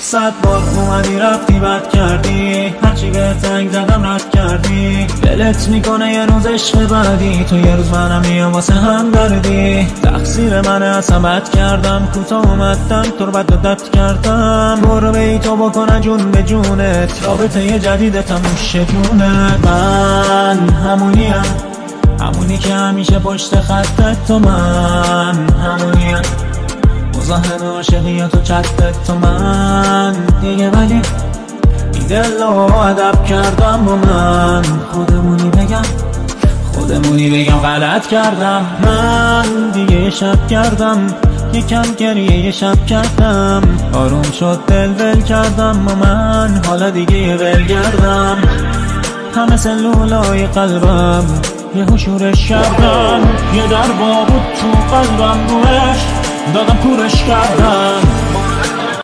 100 بار اومدی رفتی بد کردی، هرچی به تنگ زدم رد کردی. دلت میکنه یه روز عشق بعدی، تو یه روز منم میام واسه هم دردی. تقصیر منه اصلا بد کردم، کوتاه اومدم تو رو بد عادت کردم. برو بی تو بکنه جون به جونت، رابطه یه جدید تموش جونت. من همونی که همیشه پشت خطت، تو من همونیم مزاحم عاشقیات و چتت، تو من دیگه. ولی این دل رو ادب کردم با من، خودمونی بگم غلط کردم. من دیگه یه شب کردم، یکم گریه یه شب کردم. آروم شد دل ول کردم و من حالا دیگه یه ولگردم. همه سلولای قلبم یه شورش کردم، یه در با بود تو قلبم روش دادم کورش کردم.